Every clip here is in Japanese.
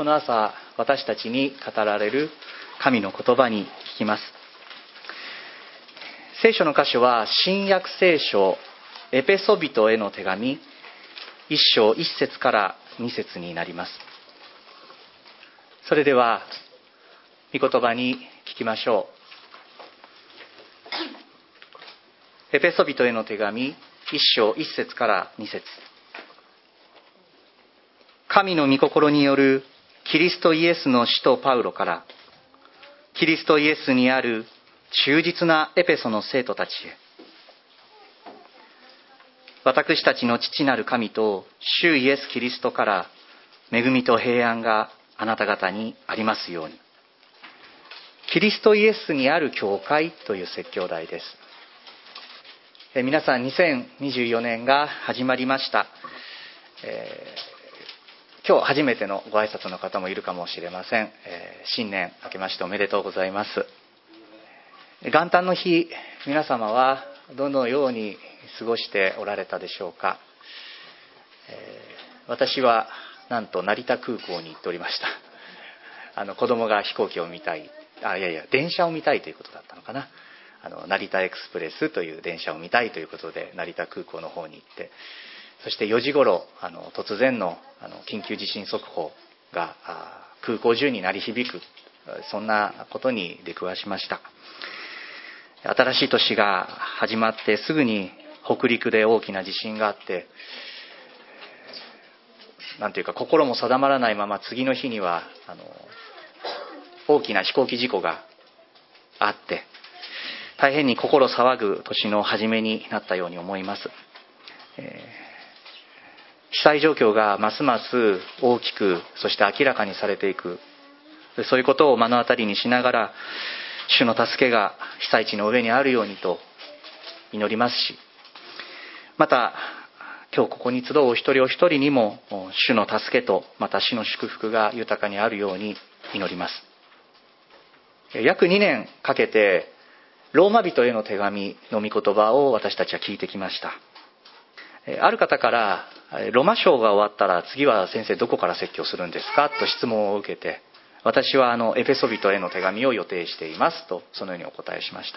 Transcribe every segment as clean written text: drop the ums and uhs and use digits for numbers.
この朝私たちに語られる神の言葉に聞きます。聖書の箇所は新約聖書エペソビトへの手紙1章1節から2節になります。それでは御言葉に聞きましょう。エペソビトへの手紙1章1節から2節。神の御心によるキリストイエスの使徒パウロから、キリストイエスにある忠実なエペソの生徒たちへ、私たちの父なる神と主イエスキリストから恵みと平安があなた方にありますように。キリストイエスにある教会という説教題です。皆さん2024年が始まりました。今日初めてのご挨拶の方もいるかもしれません。新年明けましておめでとうございます。元旦の日、皆様はどのように過ごしておられたでしょうか。私はなんと成田空港に行っておりました。子供が飛行機を見たい、電車を見たいということだったのかな。成田エクスプレスという電車を見たいということで成田空港の方に行って、そして4時頃突然の緊急地震速報が空港中に鳴り響く、そんなことに出くわしました。新しい年が始まってすぐに北陸で大きな地震があって、なんていうか心も定まらないまま次の日には大きな飛行機事故があって、大変に心騒ぐ年の初めになったように思います。被災状況がますます大きく、そして明らかにされていく、そういうことを目の当たりにしながら、主の助けが被災地の上にあるようにと祈りますし、また今日ここに集うお一人お一人にも主の助けとまた主の祝福が豊かにあるように祈ります。約2年かけてローマ人への手紙の御言葉を私たちは聞いてきました。ある方からロマ書が終わったら次は先生どこから説教するんですかと質問を受けて、私はエペソビトへの手紙を予定していますとそのようにお答えしました。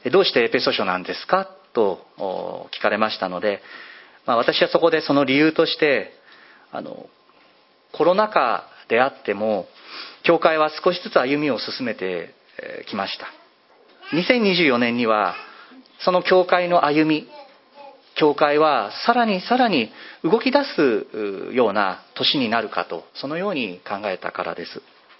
どうしてエペソ書なんですかと聞かれましたので、私はそこでその理由としてコロナ禍であっても教会は少しずつ歩みを進めてきました。2024年にはその教会の歩み、教会はさらに動き出すような年になるかと、そのように考えたからです。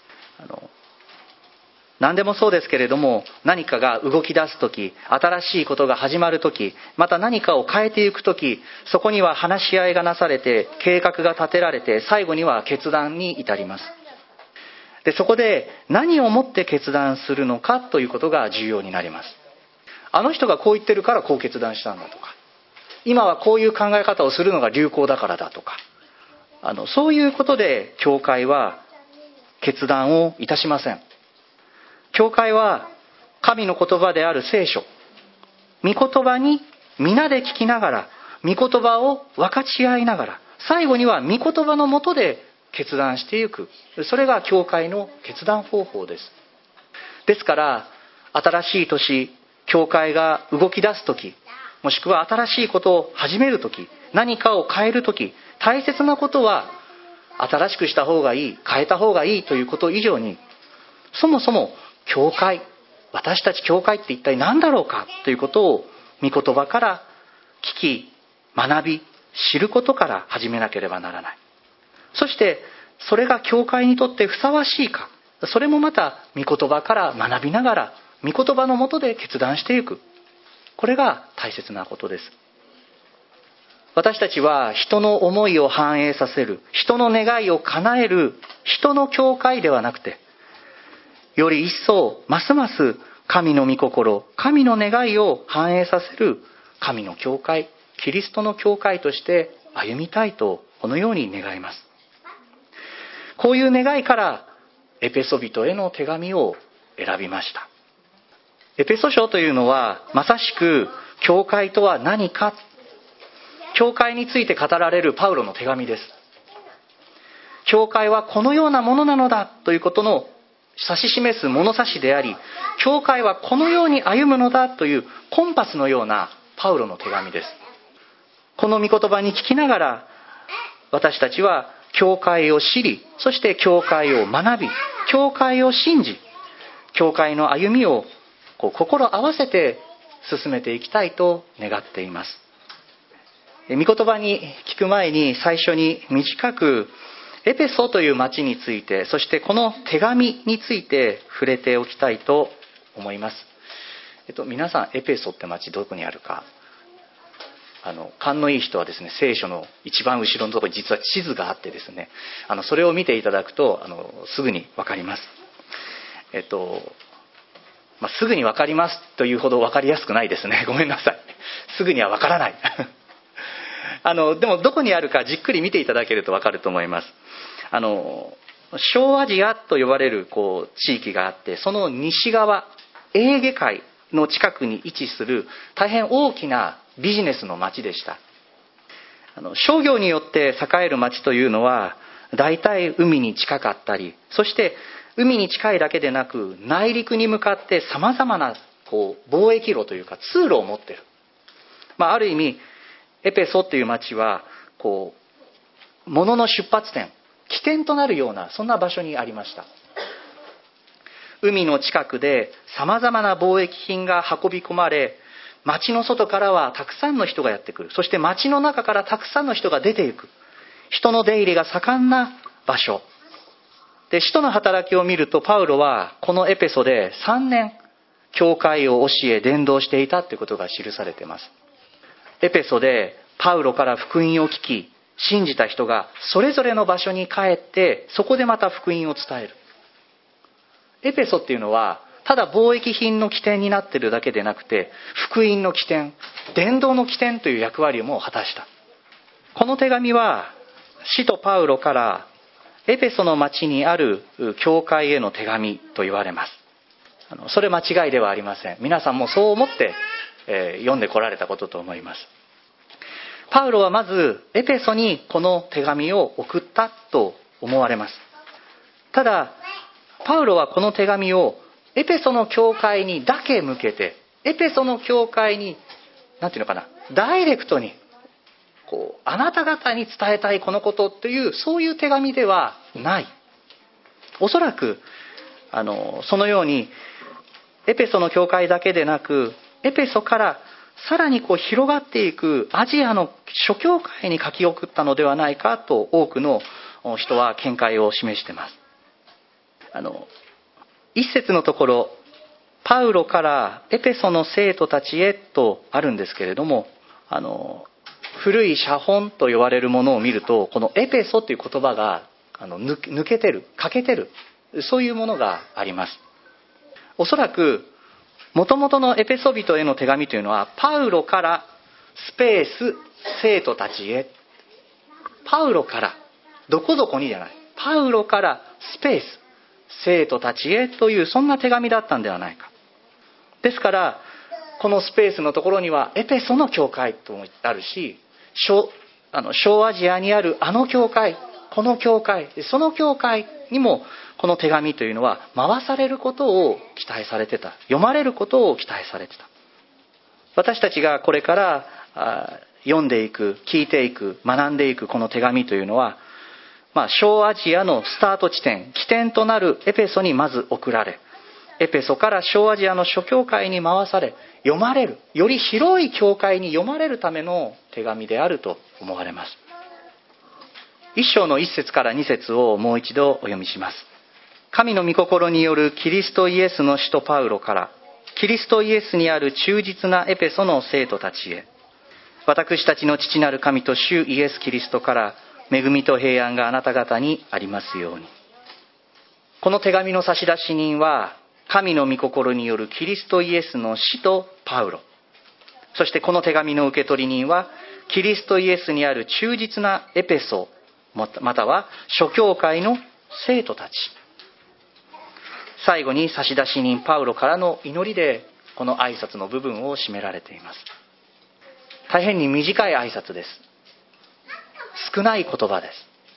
何でもそうですけれども、何かが動き出すとき、新しいことが始まるとき、また何かを変えていくとき、そこには話し合いがなされて、計画が立てられて、最後には決断に至ります。で、そこで何をもって決断するのかということが重要になります。あの人がこう言ってるからこう決断したんだとか、今はこういう考え方をするのが流行だからだとか、そういうことで教会は決断をいたしません。教会は神の言葉である聖書、御言葉に皆で聞きながら、御言葉を分かち合いながら、最後には御言葉のもとで決断していく、それが教会の決断方法です。ですから新しい年、教会が動き出すとき、もしくは新しいことを始めるとき、何かを変えるとき、大切なことは新しくした方がいい、変えた方がいいということ以上に、そもそも教会、私たち教会って一体何だろうかということを御言葉から聞き、学び、知ることから始めなければならない。そしてそれが教会にとってふさわしいか、それもまた御言葉から学びながら、御言葉のもとで決断していく。これが大切なことです。私たちは人の思いを反映させる、人の願いを叶える人の教会ではなくて、より一層ますます神の御心、神の願いを反映させる神の教会、キリストの教会として歩みたいと、このように願います。こういう願いからエペソビトへの手紙を選びました。エペソ書というのはまさしく教会とは何か、教会について語られるパウロの手紙です。 教会はこのようなものなのだということの指し示す物差しであり、教会はこのように歩むのだというコンパスのようなパウロの手紙です。この御言葉に聞きながら、私たちは教会を知り、そして教会を学び、教会を信じ、教会の歩みを心合わせて進めていきたいと願っています。御言葉に聞く前に最初に短くエペソという町について、そしてこの手紙について触れておきたいと思います。皆さんエペソって町どこにあるか、勘のいい人はですね、聖書の一番後ろのところに実は地図があってですね、それを見ていただくとすぐに分かります。すぐに分かりますというほど分かりやすくないですね。ごめんなさい。すぐには分からない。でもどこにあるかじっくり見ていただけると分かると思います。小アジアと呼ばれる地域があって、その西側、エーゲ海の近くに位置する大変大きなビジネスの町でした。商業によって栄える町というのは大体海に近かったり、そして海に近いだけでなく内陸に向かってさまざまな貿易路というか通路を持っている。ある意味エペソっていう町は物の出発点、起点となるようなそんな場所にありました。海の近くでさまざまな貿易品が運び込まれ、町の外からはたくさんの人がやってくる。そして町の中からたくさんの人が出ていく。人の出入りが盛んな場所で、使徒の働きを見るとパウロはこのエペソで3年教会を教え伝道していたということが記されています。エペソでパウロから福音を聞き信じた人がそれぞれの場所に帰って、そこでまた福音を伝える。エペソっていうのはただ貿易品の起点になっているだけでなくて、福音の起点、伝道の起点という役割も果たした。この手紙は使徒パウロからエペソの町にある教会への手紙と言われます。それ間違いではありません。皆さんもそう思って読んでこられたことと思います。パウロはまずエペソにこの手紙を送ったと思われます。ただパウロはこの手紙をエペソの教会にだけ向けて、エペソの教会にダイレクトにあなた方に伝えたいこのことという、そういう手紙ではない。おそらくそのようにエペソの教会だけでなく、エペソからさらに広がっていくアジアの諸教会に書き送ったのではないかと多くの人は見解を示しています。一節のところ、パウロからエペソの生徒たちへとあるんですけれども、古い写本と呼ばれるものを見ると、このエペソという言葉が抜けてる、欠けてる、そういうものがあります。おそらく元々のエペソ人への手紙というのは、パウロからスペース生徒たちへ、パウロからどこどこにじゃない、パウロからスペース生徒たちへという、そんな手紙だったんではないか。ですからこのスペースのところにはエペソの教会ともあるし、小アジアにあるあの教会、この教会、その教会にもこの手紙というのは回されることを期待されてた、読まれることを期待されてた。私たちがこれから読んでいく、聞いていく、学んでいくこの手紙というのは、小アジアのスタート地点、起点となるエペソにまず送られ、エペソから小アジアの諸教会に回され、読まれる、より広い教会に読まれるための手紙であると思われます。一章の一節から二節をもう一度お読みします。神の御心によるキリストイエスの使徒パウロから、キリストイエスにある忠実なエペソの生徒たちへ、私たちの父なる神と主イエスキリストから恵みと平安があなた方にありますように。この手紙の差出人は神の御心によるキリストイエスの使徒パウロ、そしてこの手紙の受け取り人はキリストイエスにある忠実なエペソ、または諸教会の生徒たち。最後に差出人パウロからの祈りでこの挨拶の部分を締められています。大変に短い挨拶です。少ない言葉です。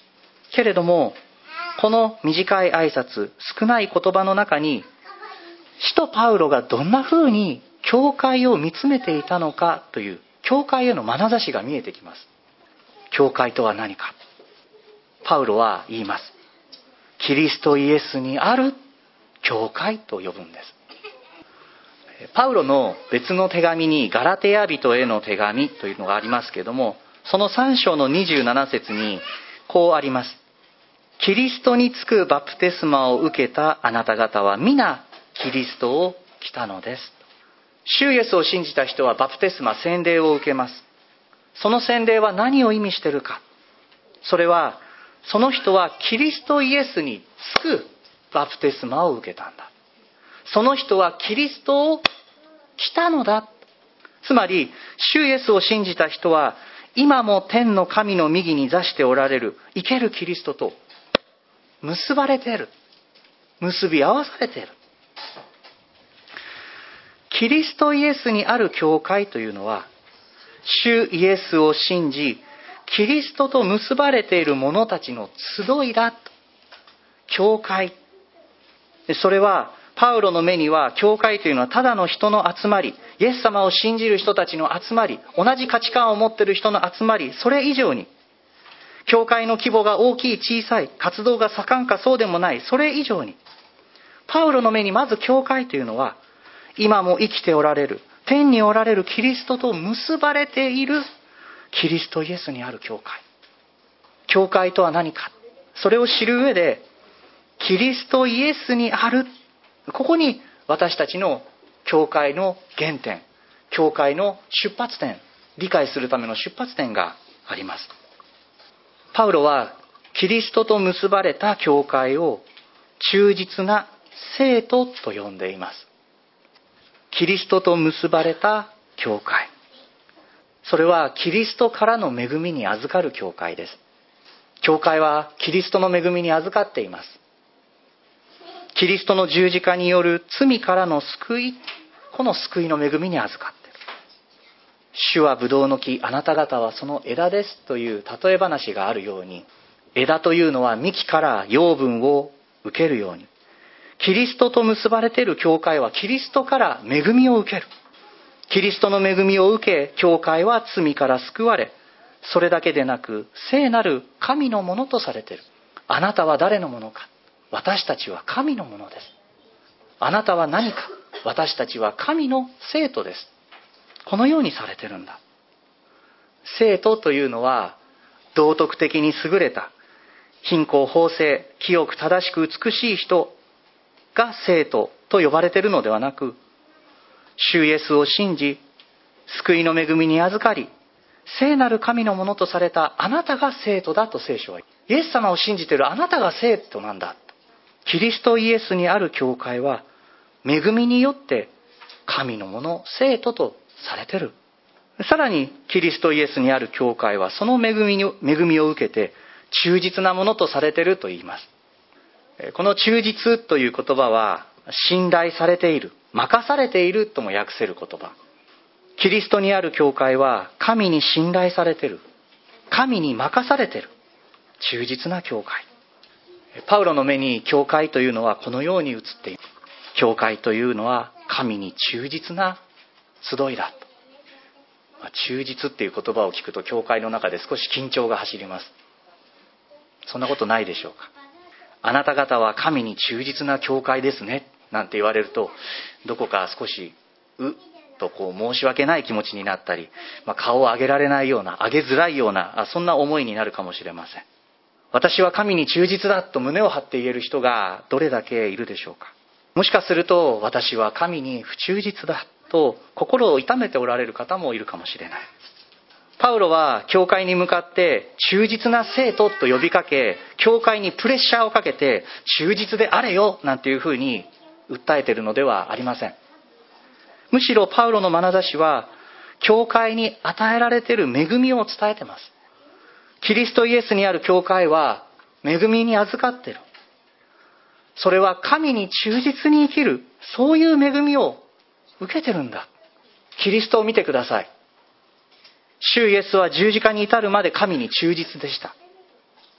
けれども、この短い挨拶、少ない言葉の中に、使徒パウロがどんな風に教会を見つめていたのかという、教会への眼差しが見えてきます。教会とは何か。パウロは言います。キリストイエスにある教会と呼ぶんです。パウロの別の手紙にガラテヤ人への手紙というのがありますけれども、その3章の27節にこうあります。キリストにつくバプテスマを受けたあなた方は皆キリストを着たのです。主イエスを信じた人はバプテスマ、洗礼を受けます。その洗礼は何を意味しているか。それはその人はキリストイエスにつくバプテスマを受けたんだ。その人はキリストを着たのだ。つまり主イエスを信じた人は今も天の神の右に座しておられる生けるキリストと結ばれている。結び合わされている。キリストイエスにある教会というのは、主イエスを信じキリストと結ばれている者たちの集いだと。教会。それはパウロの目には教会というのはただの人の集まり、イエス様を信じる人たちの集まり、同じ価値観を持っている人の集まり、それ以上に教会の規模が大きい小さい、活動が盛んかそうでもない、それ以上にパウロの目にまず教会というのは今も生きておられる、天におられるキリストと結ばれているキリストイエスにある教会。教会とは何か、それを知る上でキリストイエスにある、ここに私たちの教会の原点、教会の出発点、理解するための出発点があります。パウロはキリストと結ばれた教会を忠実な聖徒と呼んでいます。キリストと結ばれた教会、それはキリストからの恵みに預かる教会です。教会はキリストの恵みに預かっています。キリストの十字架による罪からの救い、この救いの恵みに預かっている。主はブドウの木、あなた方はその枝ですという例え話があるように、枝というのは幹から養分を受けるように、キリストと結ばれている教会はキリストから恵みを受ける。キリストの恵みを受け、教会は罪から救われ、それだけでなく聖なる神のものとされている。あなたは誰のものか。私たちは神のものです。あなたは何か。私たちは神の生徒です。このようにされているんだ。生徒というのは道徳的に優れた、貧困法制、清く正しく美しい人が生徒と呼ばれているのではなく、主イエスを信じ救いの恵みに預かり、聖なる神のものとされたあなたが生徒だと聖書は言う。イエス様を信じているあなたが生徒なんだ。キリストイエスにある教会は恵みによって神のもの、生徒とされている。さらにキリストイエスにある教会はその恵みを受けて忠実なものとされていると言います。この忠実という言葉は信頼されている、任されているとも訳せる言葉。キリストにある教会は神に信頼されている、神に任されている忠実な教会。パウロの目に教会というのはこのように映っている。教会というのは神に忠実な集いだと。忠実っていう言葉を聞くと教会の中で少し緊張が走ります。そんなことないでしょうか。あなた方は神に忠実な教会ですねなんて言われると、どこか少しと申し訳ない気持ちになったり、顔を上げられないような、上げづらいような、そんな思いになるかもしれません。私は神に忠実だと胸を張って言える人がどれだけいるでしょうか。もしかすると私は神に不忠実だと心を痛めておられる方もいるかもしれない。パウロは教会に向かって忠実な生徒と呼びかけ、教会にプレッシャーをかけて忠実であれよなんていうふうに訴えているのではありません。むしろパウロの眼差しは教会に与えられている恵みを伝えています。キリストイエスにある教会は恵みに預かっている。それは神に忠実に生きる、そういう恵みを受けてるんだ。キリストを見てください。主イエスは十字架に至るまで神に忠実でした。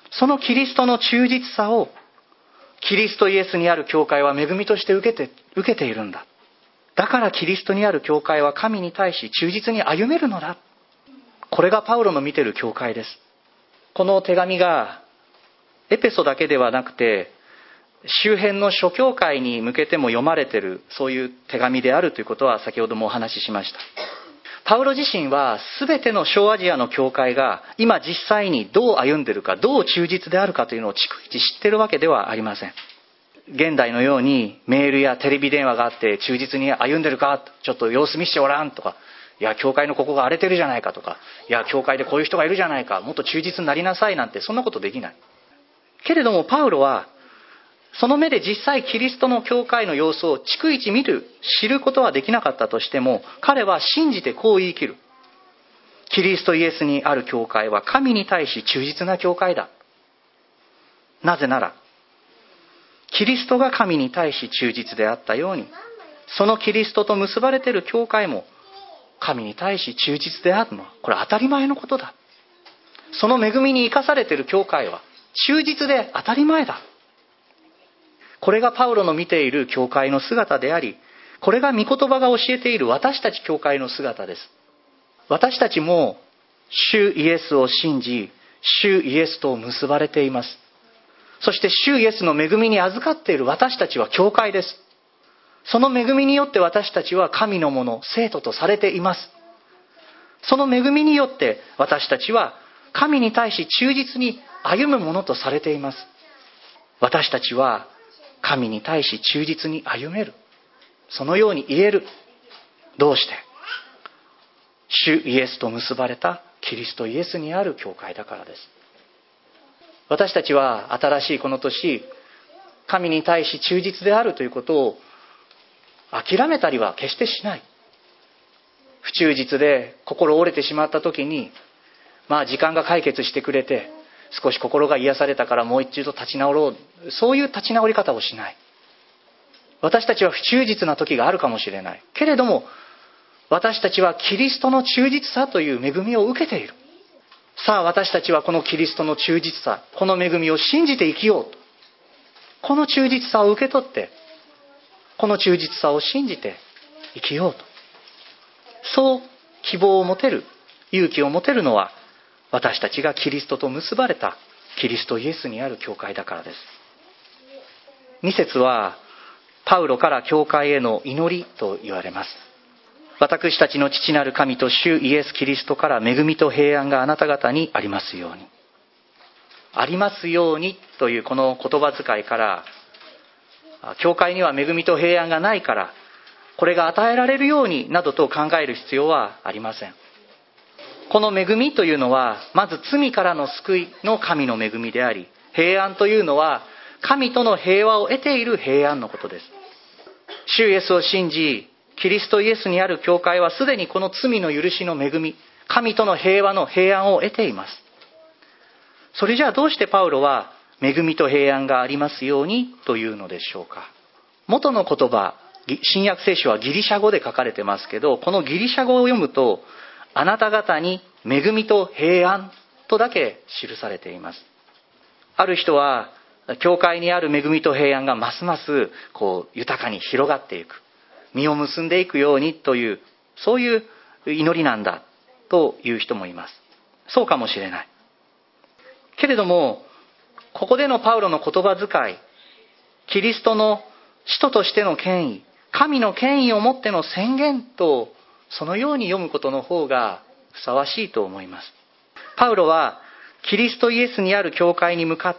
そのキリストの忠実さをキリストイエスにある教会は恵みとして受けているんだ。だからキリストにある教会は神に対し忠実に歩めるのだ。これがパウロの見ている教会です。この手紙がエペソだけではなくて周辺の諸教会に向けても読まれている、そういう手紙であるということは先ほどもお話ししました。パウロ自身は全ての小アジアの教会が今実際にどう歩んでいるか、どう忠実であるかというのを逐一知っているわけではありません。現代のようにメールやテレビ電話があって忠実に歩んでるか、ちょっと様子見しておらんとか、いや教会のここが荒れてるじゃないかとか、いや教会でこういう人がいるじゃないか、もっと忠実になりなさいなんて、そんなことできない。けれどもパウロはその目で実際キリストの教会の様子を逐一知ることはできなかったとしても、彼は信じてこう言い切る。キリストイエスにある教会は神に対し忠実な教会だ。なぜならキリストが神に対し忠実であったように、そのキリストと結ばれている教会も神に対し忠実であるのは、これ当たり前のことだ。その恵みに生かされている教会は忠実で当たり前だ。これがパウロの見ている教会の姿であり、これが御言葉が教えている私たち教会の姿です。私たちも主イエスを信じ、主イエスと結ばれています。そして主イエスの恵みに預かっている私たちは教会です。その恵みによって私たちは神のもの、生徒とされています。その恵みによって私たちは神に対し忠実に歩むものとされています。私たちは神に対し忠実に歩める。そのように言える。どうして？主イエスと結ばれたキリストイエスにある教会だからです。私たちは新しいこの年、神に対し忠実であるということを諦めたりは決してしない。不忠実で心折れてしまった時に、時間が解決してくれて、少し心が癒されたからもう一度立ち直ろう。そういう立ち直り方をしない。私たちは不忠実な時があるかもしれない。けれども、私たちはキリストの忠実さという恵みを受けている。さあ私たちはこのキリストの忠実さ、この恵みを信じて生きようと。この忠実さを受け取って、この忠実さを信じて生きようと。そう希望を持てる、勇気を持てるのは、私たちがキリストと結ばれたキリストイエスにある教会だからです。2節はパウロから教会への祈りと言われます。私たちの父なる神と主イエスキリストから恵みと平安があなた方にありますように。ありますようにというこの言葉遣いから、教会には恵みと平安がないからこれが与えられるようになどと考える必要はありません。この恵みというのはまず罪からの救いの神の恵みであり、平安というのは神との平和を得ている平安のことです。主イエスを信じキリストイエスにある教会はすでにこの罪の許しの恵み、神との平和の平安を得ています。それじゃあどうしてパウロは恵みと平安がありますようにというのでしょうか。元の言葉、新約聖書はギリシャ語で書かれてますけど、このギリシャ語を読むと、あなた方に恵みと平安とだけ記されています。ある人は教会にある恵みと平安がますます豊かに広がっていく、実を結んでいくようにという、そういう祈りなんだという人もいます。そうかもしれない。けれどもここでのパウロの言葉遣い、キリストの使徒としての権威、神の権威をもっての宣言と、そのように読むことの方がふさわしいと思います。パウロはキリストイエスにある教会に向かって、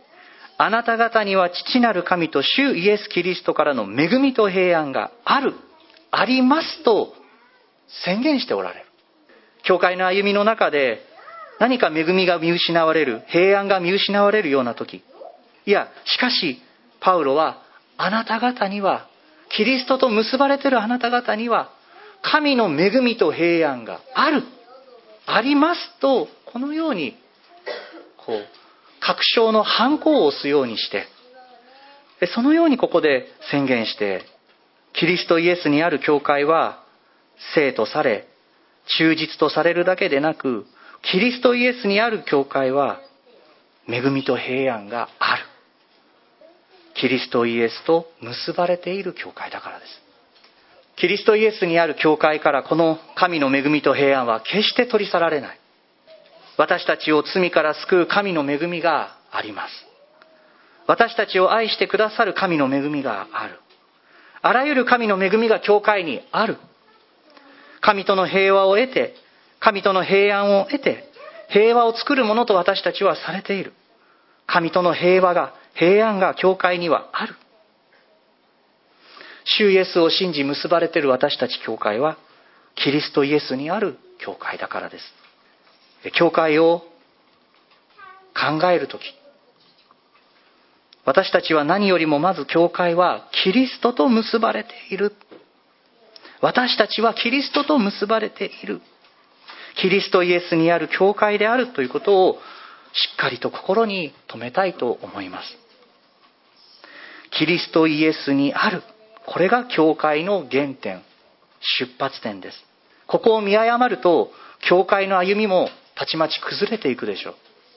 あなた方には父なる神と主イエスキリストからの恵みと平安がありますと宣言しておられる。教会の歩みの中で何か恵みが見失われる、平安が見失われるような時、いやしかしパウロはあなた方には、キリストと結ばれているあなた方には神の恵みと平安がありますと、このように確証のハンコを押すようにして、そのようにここで宣言して、キリストイエスにある教会は聖とされ忠実とされるだけでなく、キリストイエスにある教会は恵みと平安がある。キリストイエスと結ばれている教会だからです。キリストイエスにある教会からこの神の恵みと平安は決して取り去られない。私たちを罪から救う神の恵みがあります。私たちを愛してくださる神の恵みがある。あらゆる神の恵みが教会にある。神との平和を得て、神との平安を得て、平和を作るものと私たちはされている。神との平安が教会にはある。主イエスを信じ結ばれている私たち教会は、キリストイエスにある教会だからです。教会を考えるとき、私たちは何よりもまず教会はキリストと結ばれている。私たちはキリストと結ばれている。キリストイエスにある教会であるということをしっかりと心に留めたいと思います。キリストイエスにある。これが教会の原点、出発点です。ここを見誤ると、教会の歩みもたちまち崩れていくでしょう。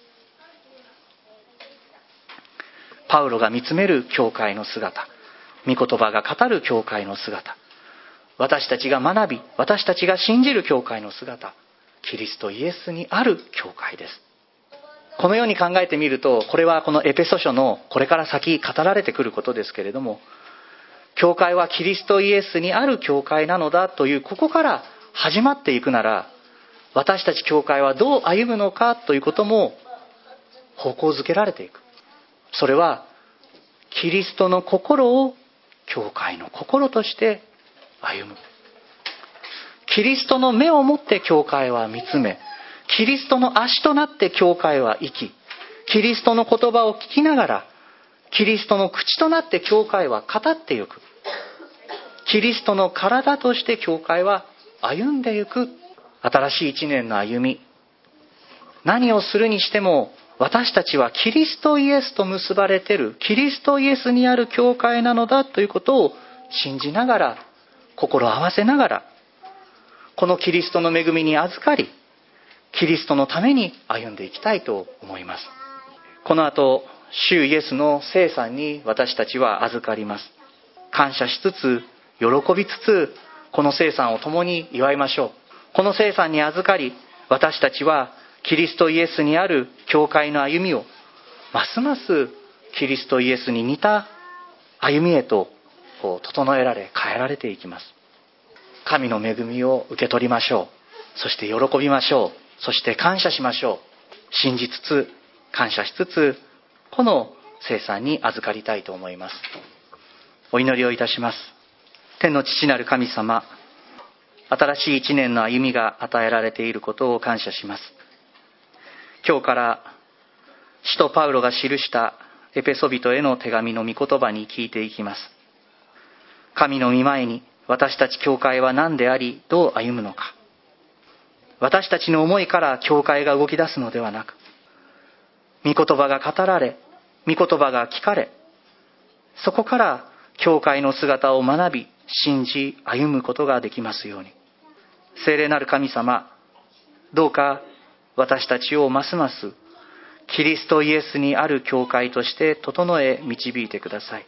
パウロが見つめる教会の姿、御言葉が語る教会の姿、私たちが学び、私たちが信じる教会の姿、キリストイエスにある教会です。このように考えてみると、これはこのエペソ書のこれから先語られてくることですけれども、教会はキリストイエスにある教会なのだという、ここから始まっていくなら、私たち教会はどう歩むのかということも方向づけられていく。それはキリストの心を教会の心として歩む。キリストの目を持って教会は見つめ、キリストの足となって教会は生き、キリストの言葉を聞きながら、キリストの口となって教会は語っていく。キリストの体として教会は歩んでいく。新しい一年の歩み。何をするにしても、私たちはキリストイエスと結ばれている、キリストイエスにある教会なのだということを信じながら、心を合わせながら、このキリストの恵みに預かり、キリストのために歩んでいきたいと思います。この後、主イエスの聖餐に私たちは預かります。感謝しつつ、喜びつつ、この聖餐を共に祝いましょう。この聖餐に預かり、私たちはキリストイエスにある教会の歩みを、ますますキリストイエスに似た歩みへと整えられ、変えられていきます。神の恵みを受け取りましょう。そして喜びましょう。そして感謝しましょう。信じつつ、感謝しつつ、この聖餐に預かりたいと思います。お祈りをいたします。天の父なる神様、新しい一年の歩みが与えられていることを感謝します。今日から使徒パウロが記したエペソビトへの手紙の御言葉に聞いていきます。神の御前に私たち教会は何であり、どう歩むのか。私たちの思いから教会が動き出すのではなく、御言葉が語られ、御言葉が聞かれ、そこから教会の姿を学び、信じ、歩むことができますように。聖霊なる神様、どうか私たちをますますキリストイエスにある教会として整え導いてください。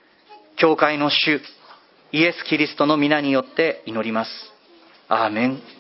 教会の主イエス・キリストの皆によって祈ります。アーメン。